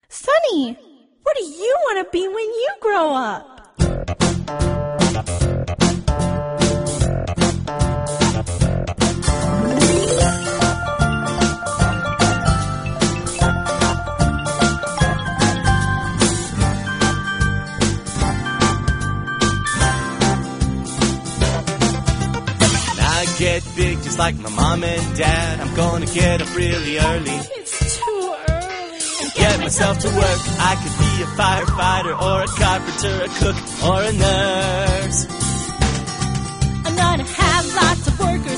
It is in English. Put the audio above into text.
Sonny, what do you want to be when you grow up? Get big just like my mom and dad. I'm gonna get up really early. It's too early. Get myself to work. I could be a firefighter or a carpenter, a cook or a nurse. I'm gonna have lots of workers